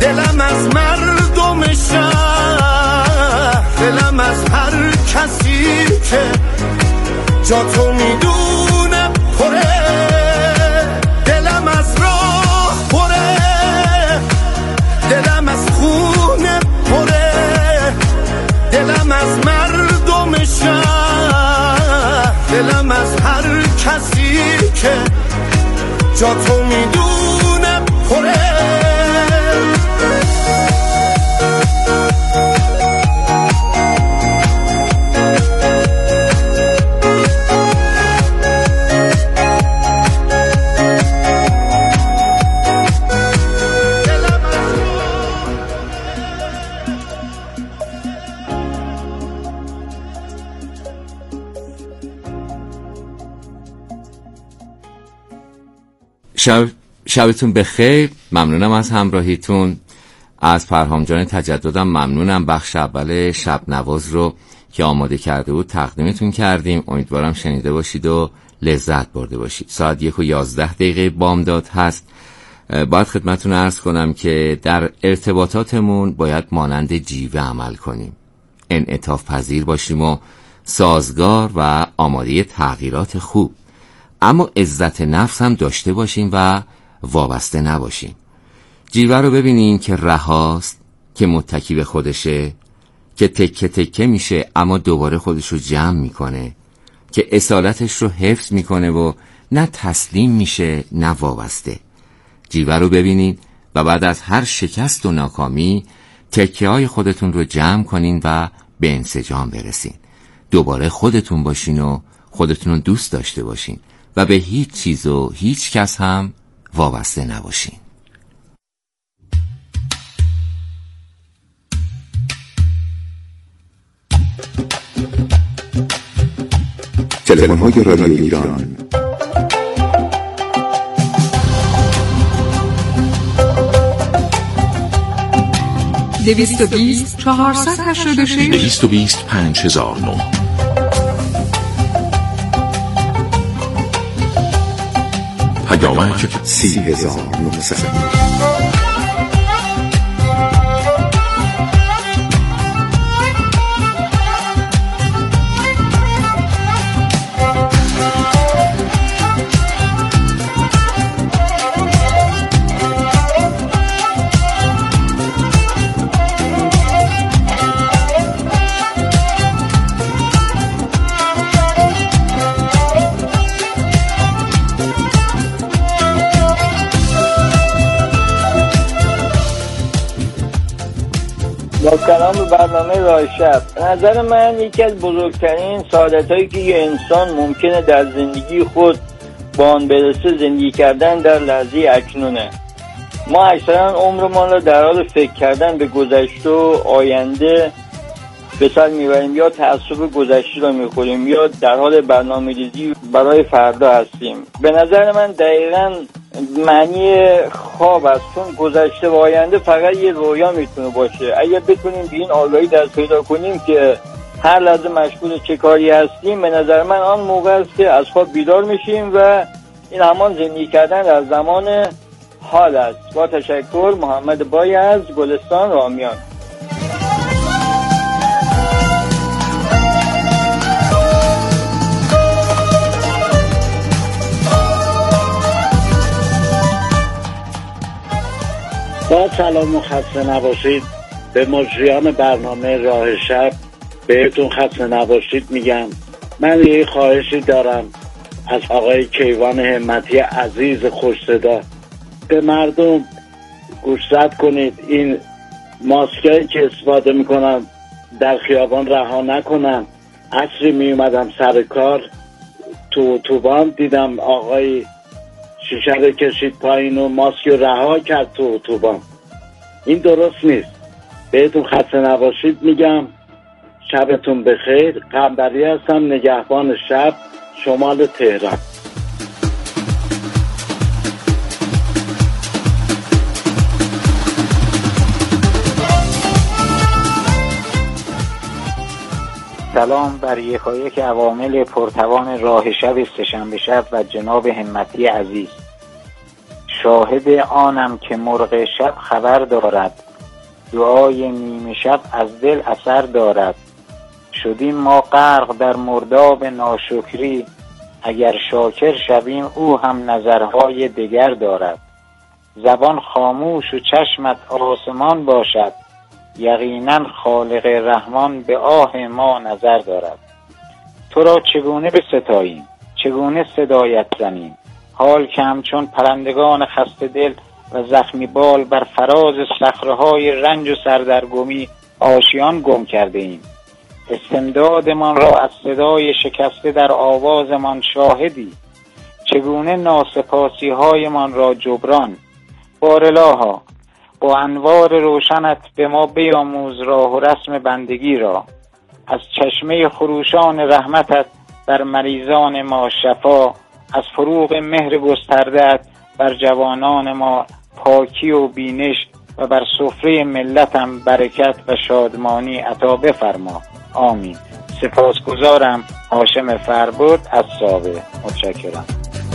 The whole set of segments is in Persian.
دلم از مردم شهر، دلم از هر کسی که جا تو میدونه پره، دلم از راه پره، دلم از خونه پره، دلم از مردم شهر، دلم از هر کسی که جا تو میدونه پره. شبتون بخیر. ممنونم از همراهیتون. از پرهام جان تجددم ممنونم. بخش اول شب نواز رو که آماده کرده بود تقدیمتون کردیم. امیدوارم شنیده باشید و لذت برده باشید. ساعت 1:11 بامداد هست. باید خدمتون عرض کنم که در ارتباطاتمون باید مانند جیوه عمل کنیم، انعطاف پذیر باشیم و سازگار و آماده تغییرات خوب، اما عزت نفس هم داشته باشیم و وابسته نباشیم. جیوه رو ببینین که رهاست، که متکی به خودشه، که تکه تکه میشه اما دوباره خودش رو جمع میکنه، که اصالتش رو حفظ میکنه و نه تسلیم میشه نه وابسته. جیوه رو ببینین و بعد از هر شکست و ناکامی تکه های خودتون رو جمع کنین و به انسجام برسین. دوباره خودتون باشین و خودتون رو دوست داشته باشین و به هیچ چیز و هیچ کس هم وابسته نباشین. تلفن‌های رادیو ایران 220 486 220 5009 پیامک 30900. با سلام به برنامه راه شب. به نظر من یکی از بزرگترین سعادت‌هایی که یه انسان ممکنه در زندگی خود با آن برسه زندگی کردن در لحظه اکنونه. ما اکثرا عمرمان را در حال فکر کردن به گذشته و آینده به سر میبریم، یا تعصب گذشته را میخوریم یا در حال برنامه‌ریزی برای فردا هستیم. به نظر من دقیقاً معنی خواب است، چون گذشته و آینده فقط یه رویا میتونه باشه. اگر بتونیم به این آگاهی دست پیدا کنیم که هر لحظه مشغول چه کاری هستیم، به نظر من آن موقع است که از خواب بیدار میشیم و این همان زندگی کردن در زمان حال است. با تشکر. محمد بای از گلستان رامیان. با سلام و خسته نباشید به مجریان برنامه راه شب. بهتون خسته نباشید میگم. من یه خواهشی دارم از آقای کیوان همتی عزیز خوش صدا، به مردم گوشزد کنید این ماسکایی که استفاده میکنن در خیابان رها نکنن. عصری میومدم سر کار تو اتوبان دیدم آقای شیشه رو کشید پایین و ماسک رو رها کرد تو اتوبان. این درست نیست. بهتون خسته نباشید میگم. شبتون بخیر. قنبری هستم، نگهبان شب، شمال تهران. سلام بر یکایک عوامل پرتوان راه شب سه‌شنبه شب و جناب همتی عزیز. شاهد آنم که مرغ شب خبر دارد، دعای نیمه شب از دل اثر دارد. شدیم ما غرق در مرداب ناشکری، اگر شاکر شویم او هم نظرهای دگر دارد. زبان خاموش و چشمت آسمان باشد، یقینا خالق رحمان به آه ما نظر دارد. تو را چگونه بستاییم، چگونه صدایت زنیم، حال که همچون پرندگان خسته دل و زخمی بال بر فراز صخره‌های رنج و سردرگمی آشیان گم کرده ایم. استمدادمان را از صدای شکسته در آوازمان شاهدی، چگونه ناسپاسی هایمان را جبران. بارالها با انوار روشنت به ما بیاموز راه و رسم بندگی را، از چشمه خروشان رحمتت بر مریضان ما شفا، از فروغ مهر گسترده‌ات بر جوانان ما پاکی و بینش و بر سفره ملتم برکت و شادمانی عطا بفرما. آمین. سپاسگزارم. هاشم فربود از سابه. متشکرم.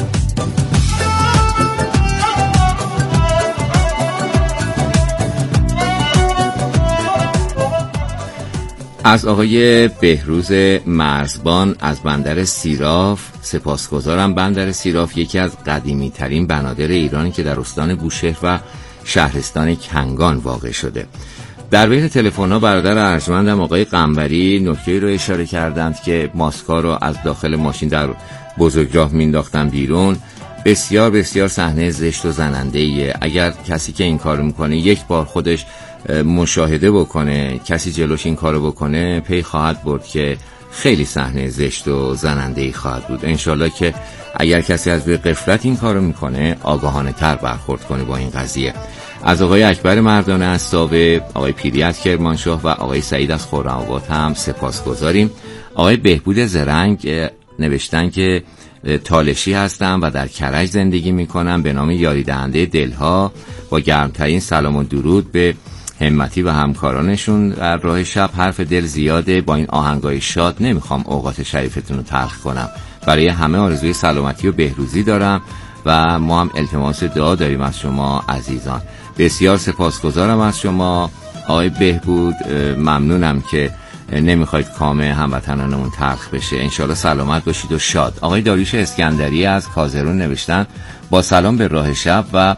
از آقای بهروز مرزبان از بندر سیراف سپاسگزارم. بندر سیراف یکی از قدیمی ترین بنادر ایرانی که در استان بوشهر و شهرستان کنگان واقع شده. در بین تلفن‌ها برادر ارجمندم آقای قنبری نکته‌ای رو اشاره کردند که ماسکا رو از داخل ماشین در بزرگراه مینداختن بیرون. بسیار بسیار صحنه زشت و زننده‌ایه. اگر کسی که این کارو میکنه یک بار خودش مشاهده بکنه، کسی جلوش این کارو بکنه، پی خواهد برد که خیلی صحنه زشت و زننده‌ای خواهد بود. انشالله که اگر کسی از روی غفلت این کارو میکنه آگاهانه تر برخورد کنه با این قضیه. از آقای اکبر مردانه از سابه، آقای پیری از کرمانشاه و آقای سعید از خرم‌آباد هم سپاسگزاریم. آقای بهبود زرنگ نوشتن که تالشی هستم و در کرج زندگی میکنم. به نام یاری دهنده دلها با گرمترین سلام و درود به همتی و همکارانشون در راه شب. حرف دل زیاده، با این آهنگای شاد نمیخوام اوقات شریفتون رو تلخ کنم. برای همه آرزوی سلامتی و بهروزی دارم و ما هم التماس دعا داریم از شما عزیزان. بسیار سپاسگزارم از شما آقای بهبود. ممنونم که نمیخواید کام هموطنانمون تلخ بشه. انشالله سلامت باشید و شاد. آقای داریوش اسکندری از کازرون نوشتن با سلام به راه شب و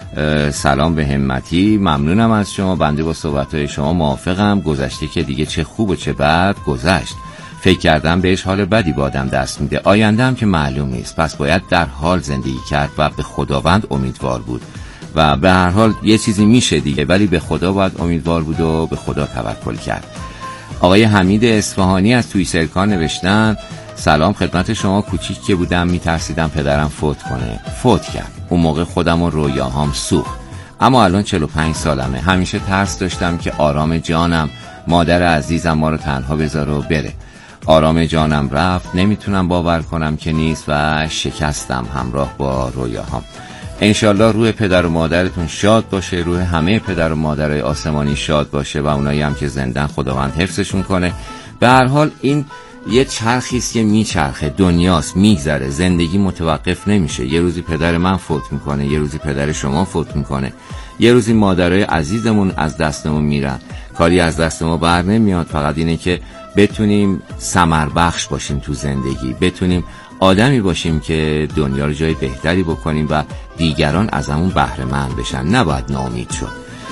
سلام به همتی. ممنونم از شما، بنده با صحبتهای شما موافقم. گذشته که دیگه چه خوب و چه بد گذشت، فکر کردم بهش حال بدی با آدم دست میده. آینده هم که معلوم نیست، پس باید در حال زندگی کرد و به خداوند امیدوار بود و به هر حال یه چیزی میشه دیگه، ولی به خدا باید امیدوار بود و به خدا توکل کرد. آقای حمید اصفهانی از تویسرکان نوشتن سلام خدمت شما. کوچیک که بودم میترسیدم پدرم فوت کنه، فوت کرد. اون موقع خودم و رویاهام سوخت، اما الان 45 سالمه. همیشه ترس داشتم که آرام جانم، مادر عزیزم ما رو تنها بذاره و بره. آرام جانم رفت، نمیتونم باور کنم که نیست و شکستم همراه با رویاهام. انشالله روح پدر و مادرتون شاد باشه، روح همه پدر و مادرای آسمانی شاد باشه و اونایی هم که زندن خداوند حفظشون کنه. به هر حال این یه چرخیست که میچرخه، دنیاست، میگذره، زندگی متوقف نمیشه. یه روزی پدر من فوت میکنه، یه روزی پدر شما فوت میکنه، یه روزی مادرای عزیزمون از دستمون میرن. کاری از دست ما بر نمیاد، فقط اینه که بتونیم ثمر بخش باشیم تو زندگی، بتونیم آدمی باشیم که دنیا رو جای بهتری بکنیم و دیگران ازمون بهره مند بشن. نباید ناامید شد.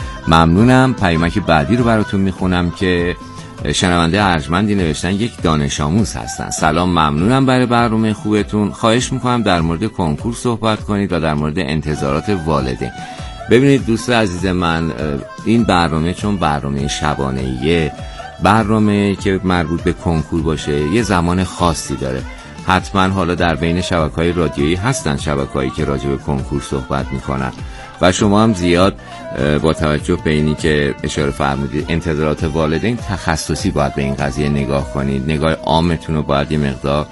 ممنونم. پیامک بعدی رو براتون میخونم که شنونده ارجمندی نوشتن یک دانش آموز هستن. سلام، ممنونم برای برنامه خوبتون. خواهش میکنم در مورد کنکور صحبت کنید و در مورد انتظارات والدین. ببینید دوست عزیز من، این برنامه چون برنامه شبانه‌ایه، برنامه که مربوط به کنکور باشه یه زمان خاصی داره. حتما حالا در بین شبکه‌های رادیویی هستن شبکه‌هایی که راجع به کنکور صحبت میکنن و شما هم زیاد با توجه به اینی که اشاره فرمودید انتظارات والدین، تخصصی باید به این قضیه نگاه کنید. نگاه عامتون رو باید یه مقدار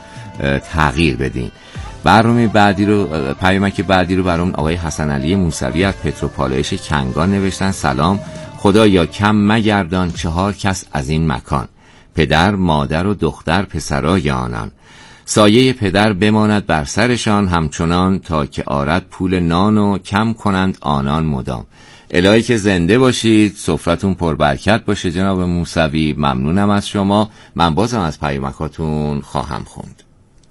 تغییر بدین. برنامه بعدی رو، پیامک بعدی رو برام آقای حسن علی موسوی از پتروپالایش کنگان نوشتن. سلام، خدا یا کم مگردان 4 کس از این مکان، پدر، مادر و دختر پسرای آنان. سایه پدر بماند بر سرشان، همچنان تا که آرد پول نان و کم کنند آنان مدام. الهی که زنده باشید، سفرتون پربرکت باشه جناب موسوی. ممنونم از شما. من بازم از پیامکاتون خواهم خوند.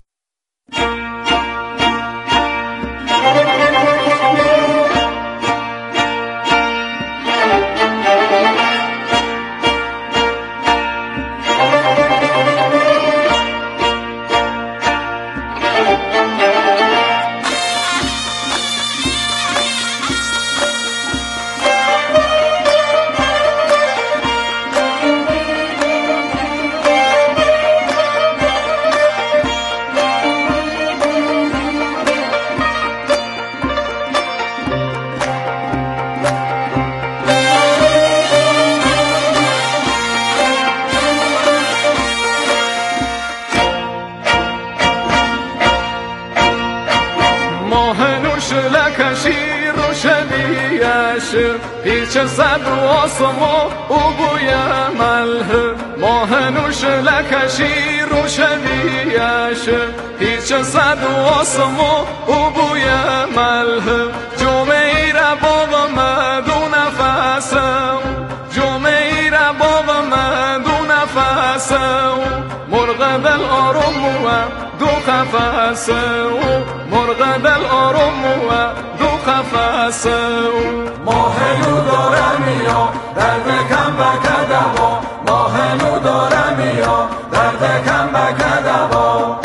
پیچ صد و آسما او بوی ملح ماهنوش لکشی روشنیش پیچ صد و آسما او بوی ملح جمعی را بابا مدو نفسم جمعی را بابا مدو نفسم مرغ دل آروم و دو قفسه مرغ دل آروم و دو قفسه ماهنو دارم یا درد کم بکدوا ماهنو دارم یا درد کم بکدوا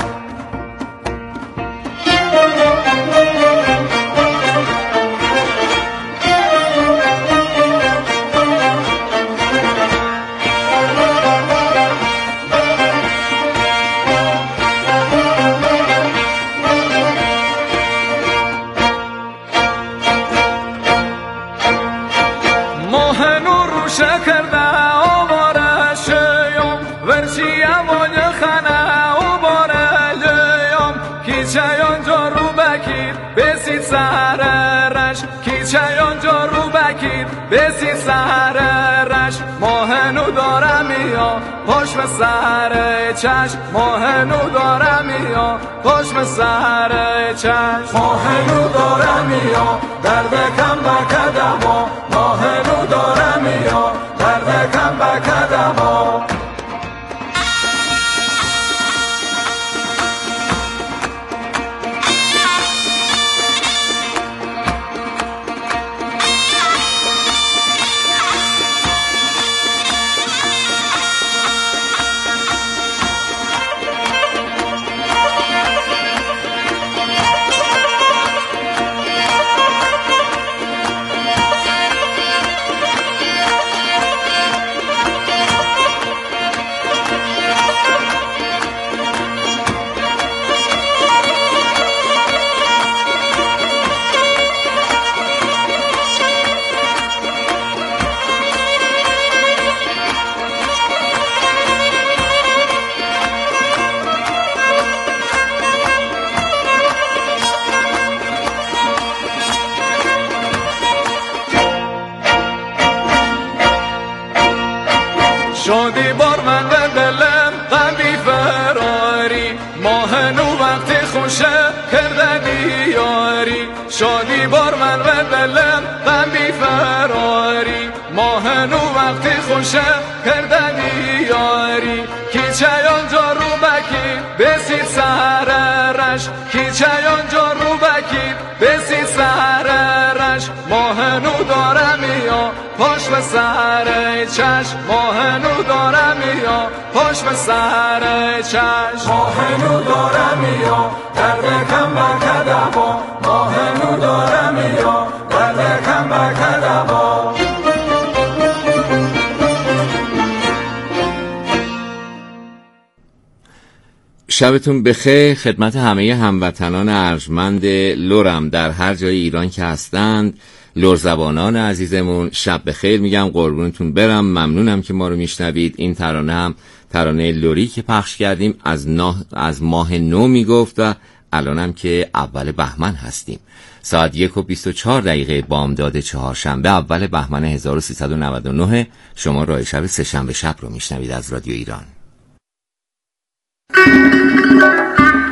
بسی سهرش ماهنو دارم یا پشت سهر چشم ماهنو دارم یا پشت سهر چشم ماهنو دارم یا درد کم بکدوا ماهنو دارم یا درد کم بکدوا شادی بار من به دلم غمی فراری ماهنو وقتی خوشه کرده دیاری شادی بار من به دلم غمی فراری ماهنو وقتی خوشه کرده دیاری کیچیان جا رو بکی بسی سهرش کیچیان جا رو بکی بسی سهرش ماهنو دارم یا پشت به سهر چشم ماهنو دارم یا پشت به سهر چشم ماهنو دارم یا درد کم بکدوا ماهنو دارم یا درد کم بکدوا شبتون بخیر خدمت همه هموطنان ارجمند لرم در هر جای ایران که هستند. لرزبانان عزیزمون شب بخیر میگم، قربونتون برم. ممنونم که ما رو میشنوید. این ترانه هم ترانه لری که پخش کردیم از ماه نو میگفت و الانم که اول بهمن هستیم. ساعت 1:24 بامداد چهارشنبه اول بهمن 1399 شما راه شب سه‌شنبه شب رو میشنوید از رادیو ایران.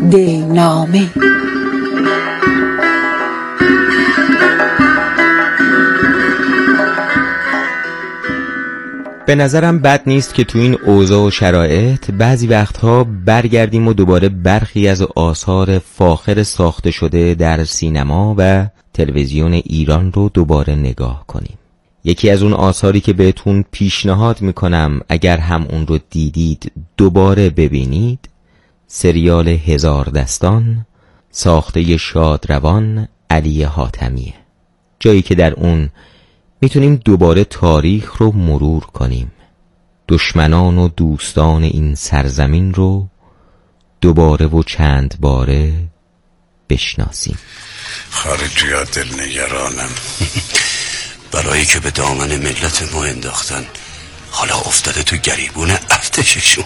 دلنامه. به نظرم بد نیست که تو این اوضاع و شرایط بعضی وقتها برگردیم و دوباره برخی از آثار فاخر ساخته شده در سینما و تلویزیون ایران رو دوباره نگاه کنیم. یکی از اون آثاری که بهتون پیشنهاد میکنم اگر هم اون رو دیدید دوباره ببینید، سریال هزار دستان ساخته شادروان علی حاتمیه. جایی که در اون میتونیم دوباره تاریخ رو مرور کنیم، دشمنان و دوستان این سرزمین رو دوباره و چند باره بشناسیم. خارجی‌ها دلنگرانم برای که به دامن ملت ما انداختن، حالا افتاده تو گریبون ارتششون.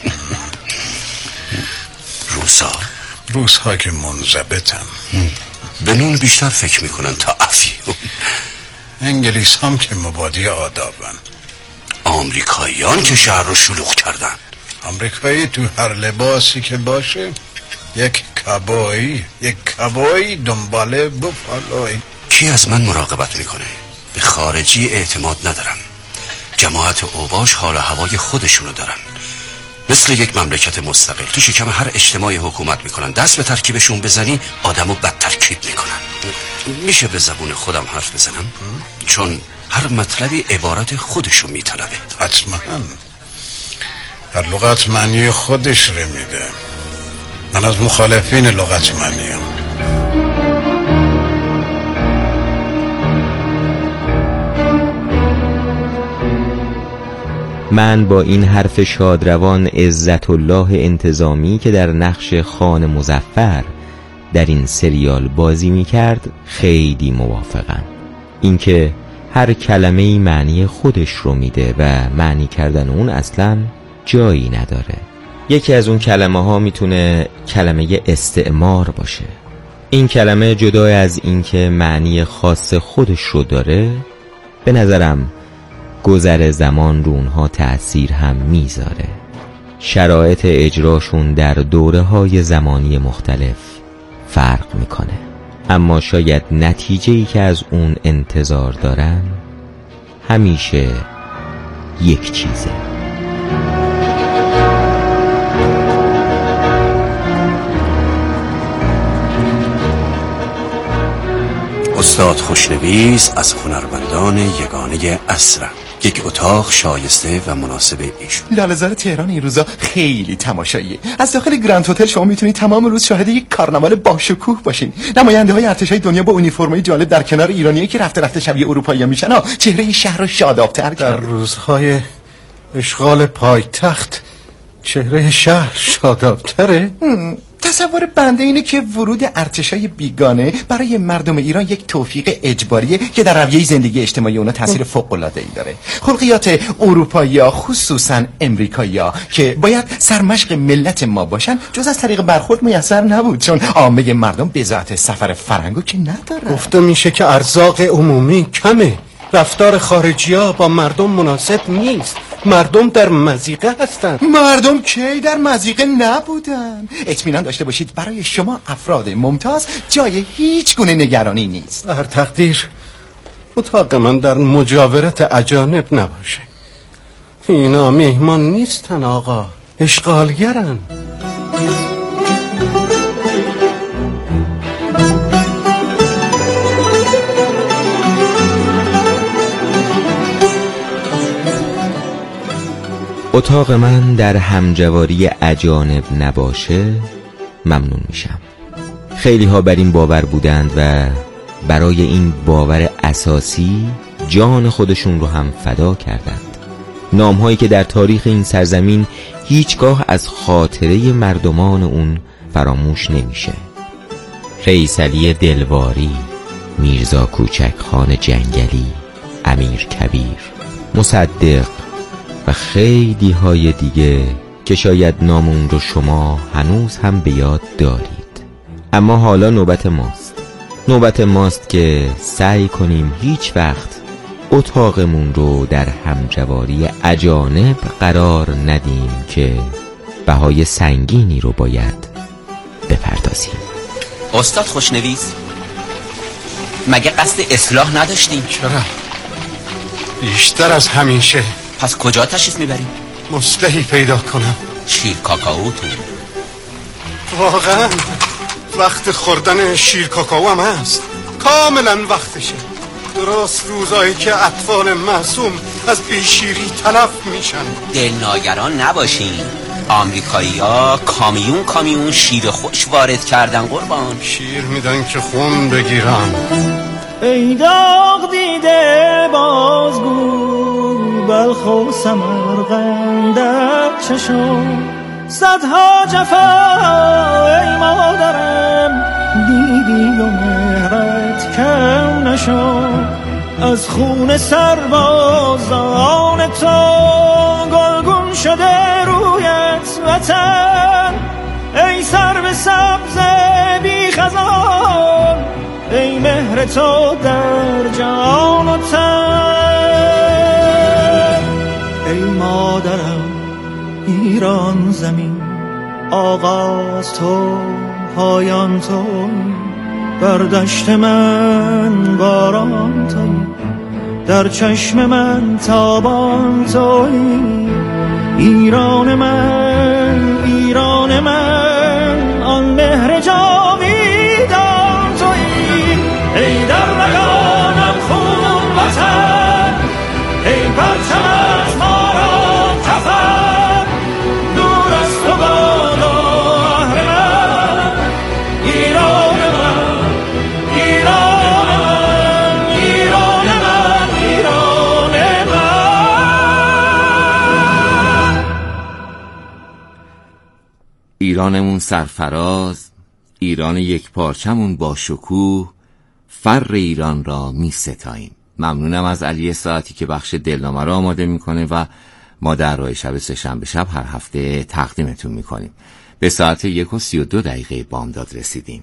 روس‌ها که منضبطن، به نون بیشتر فکر میکنن تا افیون. انگلیس هم که مبادی آدابن. آمریکاییان که شهر رو شلوغ کردن. آمریکایی تو هر لباسی که باشه یک کبایی دنباله بفالوی. کی از من مراقبت میکنه؟ به خارجی اعتماد ندارم. جماعت اوباش حال و هوای خودشونو دارن، مثل یک مملکت مستقل تو شکم هر اجتماعی حکومت میکنن. دست به ترکیبشون بزنی آدمو بد ترکیب میکنن. میشه به زبون خودم حرف بزنم؟ چون هر مطلبی عبارت خودشو میطلبه. حتما هر لغت معنی خودش رو میده. من از مخالفین لغت معنیم. من با این حرف شادروان عزت الله انتظامی که در نقش خان مظفر در این سریال بازی میکرد خیلی موافقم. اینکه هر کلمه‌ای معنی خودش رو میده و معنی کردن اون اصلا جایی نداره. یکی از اون کلمه ها میتونه کلمه استعمار باشه. این کلمه جدا از اینکه معنی خاص خودش رو داره، به نظرم گذر زمان رو اونها تأثیر هم میذاره. شرایط اجراشون در دوره‌های زمانی مختلف فرق میکنه، اما شاید نتیجه‌ای که از اون انتظار دارن همیشه یک چیزه. استاد خوشنویس از هنرمندان یگانه عصر، یک اتاق شایسته و مناسب ایشون. لاله‌زار تهران این روزا خیلی تماشاییه. از داخل گرند هتل شما میتونید تمام روز شاهد یک کارناوال باشکوه باشین. نماینده‌های ارتش‌های دنیا با اونیفرم‌های جالب در کنار ایرانیایی که رفته رفته شبیه اروپایی‌ها میشن، چهره شهر رو شاداب‌تر در روزهای اشغال پایتخت چهره شهر شاداب‌تره؟ تصور بنده اینه که ورود ارتشای بیگانه برای مردم ایران یک توفیق اجباریه که در رویه زندگی اجتماعی اونا تاثیر فوق‌العاده‌ای داره. خلقیات اروپایی‌ها خصوصا امریکایی‌ها که باید سرمشق ملت ما باشن، جز از طریق برخورد میسر نبود، چون عامه مردم به ذات سفر فرنگو که نداره. گفته میشه که ارزاق عمومی کمه، رفتار خارجی‌ها با مردم مناسب نیست، مردم در مضیقه هستن. مردم کی در مضیقه نبودن؟ اطمینان داشته باشید برای شما افراد ممتاز جای هیچ گونه نگرانی نیست. هر تقدیر اتاق من در مجاورت اجانب نباشه. اینا مهمان نیستن آقا، اشغالگرن. اتاق من در همجواری اجانب نباشه ممنون میشم. خیلی ها بر این باور بودند و برای این باور اساسی جان خودشون رو هم فدا کردند. نامهایی که در تاریخ این سرزمین هیچگاه از خاطره مردمان اون فراموش نمیشه. رئیس علی دلواری، میرزا کوچک خان جنگلی، امیر کبیر، مصدق و خیلی های دیگه که شاید نام اون رو شما هنوز هم به یاد دارید. اما حالا نوبت ماست که سعی کنیم هیچ وقت اتاقمون رو در همجواری اجانب قرار ندیم که بهای سنگینی رو باید بپردازیم. استاد خوشنویس، مگه قصد اصلاح نداشتیم؟ چرا؟ بیشتر از همیشه. پس کجا تشریف میبریم؟ مصلحی پیدا کنم. شیر کاکائو تو؟ واقعا وقت خوردن شیر کاکائو هم هست، کاملا وقتشه. درست روزایی که اطفال معصوم از بیشیری تلف میشن. دلناگران نباشین، آمریکایی‌ها کامیون شیر خوش وارد کردن قربان. شیر میدن که خون بگیرن. ای داغ دیده بازگو بلخ و سمرقند چشم، صدها جفا ای مادرم دیدی و مهرت کم نشد. از خون سربازان تو گلگون شده رویت وطن، ای سرو سبز بی خزان، ای مهر تو در جان و تن. ای مادرم ایران زمین، آغاز تو پایان تو، بر دشت من باران تویی، در چشم من تابان تویی. ایران من آن مهر جاویدان تویی. ای در رگانم خون وطن، ای پرچمت ما را کفن، دور از تو بادا اهرمن. ایران من، ایران من، ایران من، ایران من. ایرانمون سرفراز، ایران یک پارچمون با شکوه، فر ایران را می ستاییم. ممنونم از علی ساعتی که بخش دلنامه را آماده میکنه و ما در راه شب سه‌شنبه شب هر هفته تقدیمتون میکنیم. به ساعت 1:32 بامداد رسیدیم.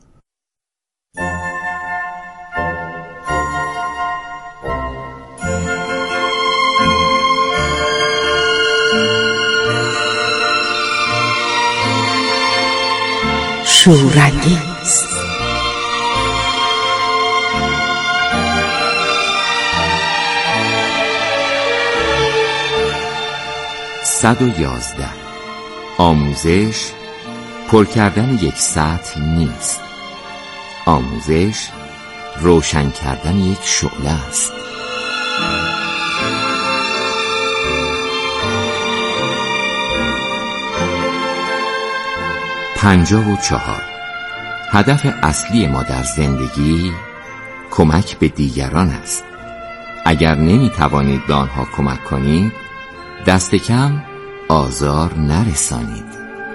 شورانگیز 111 آموزش پر کردن یک سطح نیست. آموزش روشن کردن یک شعله است. هدف اصلی ما در زندگی کمک به دیگران است. اگر نمی توانید به آنها کمک کنید، دست کم آزار نرسانید.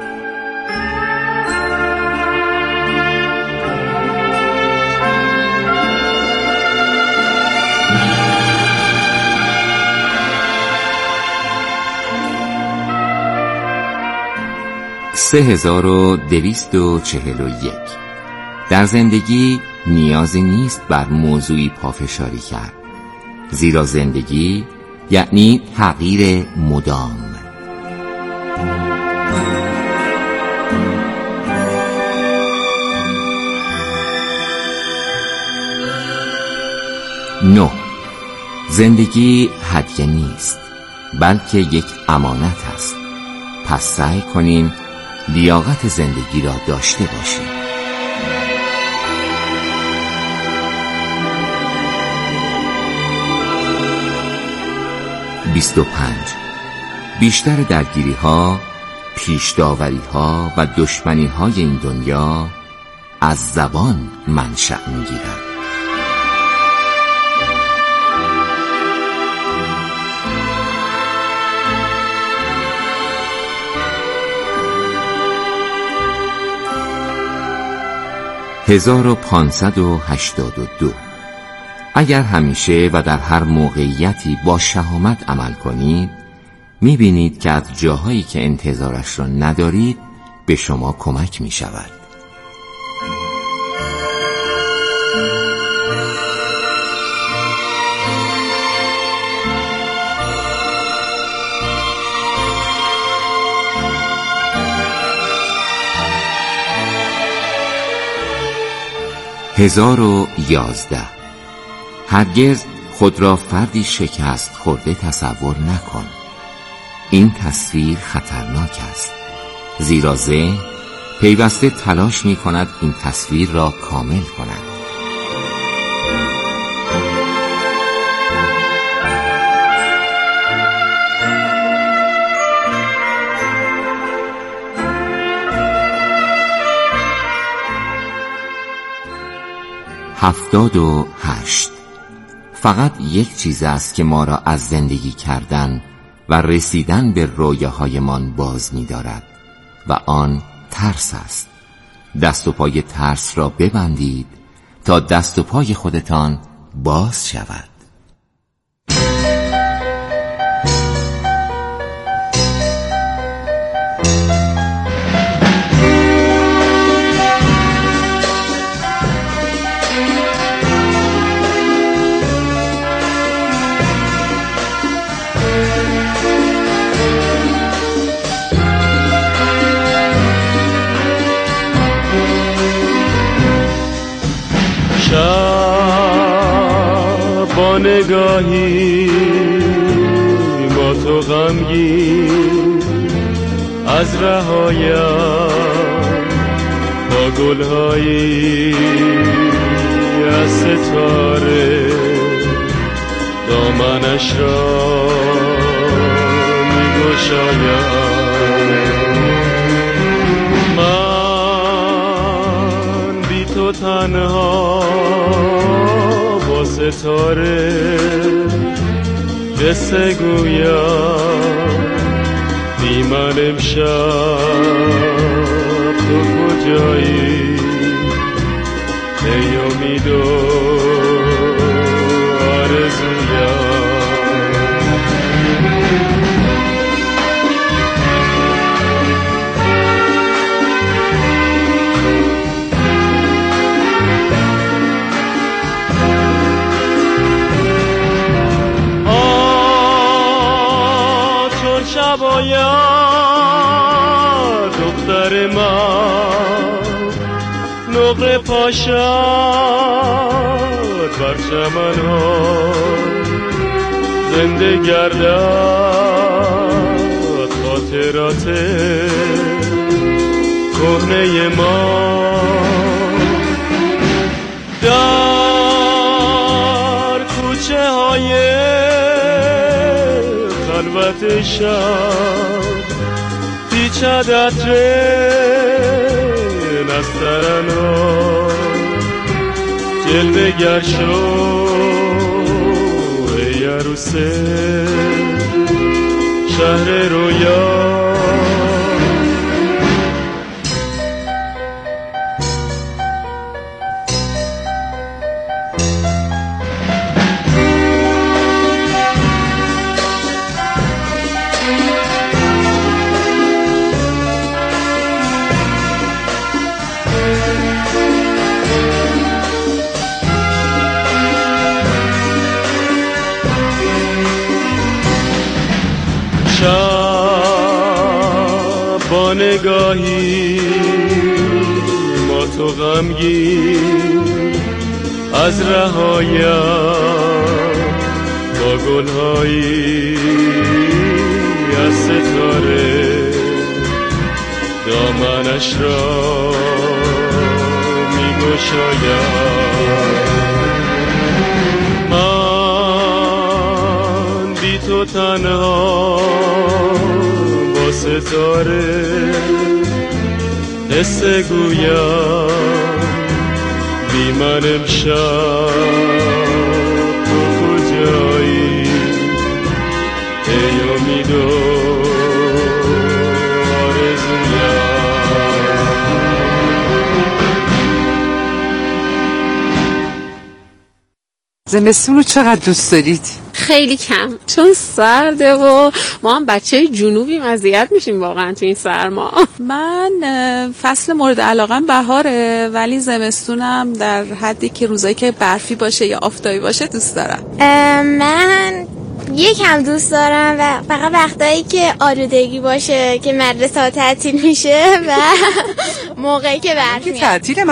(3241) در زندگی نیازی نیست بر موضوعی پافشاری کرد، زیرا زندگی یعنی تغییر مدام. نه، زندگی هدیه نیست بلکه یک امانت است. پس سعی کنیم لیاقت زندگی را داشته باشیم. 25 بیشتر درگیری ها، پیش داوری ها و دشمنی های این دنیا از زبان منشأ می گیرند. (1582) اگر همیشه و در هر موقعیتی با شهامت عمل کنید، می‌بینید که از جاهایی که انتظارش را ندارید به شما کمک می‌شود. 1011. هرگز خود را فردی شکست خورده تصور نکن. این تصویر خطرناک است، زیرا ذهن پیوسته تلاش می کند این تصویر را کامل کند. هفتاد و هشت. فقط یک چیز است که ما را از زندگی کردن و رسیدن به رویاهایمان باز می دارد و آن ترس است. دست و پای ترس را ببندید تا دست و پای خودتان باز شود. با نگاهی با تو غمگین از رهایم، با گلهایی از ستاره دامنش را می‌گشایم. من بی تو تنها با ستاره قصه گویم، بی من امشب تو کجایی؟ ای امید و آرزویم. شباید دختر من نقره پاشد بر چمن‌ها، زنده گردد خاطرات کهنه ما. در کوچه های خلوت شب پیچد عطر نسترن‌ها، جلوه گر شو ای عروس شهر رویا. با نگاهی ما تو غمگین از رهایم، با گلهایی از ستاره دامنش را می‌گشایم. من بی تو تنها با ستاره قصه گویم، بی من امشب تو کجایی؟ ای امید و آرزویم. زمستون رو چقدر دوست دارید؟ خیلی کم، چون سرده و ما هم بچه جنوبیم، اذیت میشیم واقعا تو این سرما. من فصل مورد علاقم بهاره، ولی زمستونم در حدی که روزایی که برفی باشه یا آفتابی باشه دوست دارم. من یکم دوست دارم و فقط وقتایی که آلودگی باشه که مدرسه تعطیل میشه و موقعی که برف میاد.